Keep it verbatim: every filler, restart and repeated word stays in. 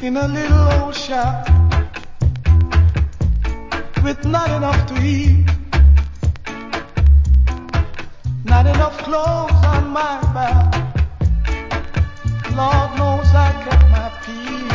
in a little old shack with not enough to eat, not enough clothes on my back. Lord knows I kept my peace.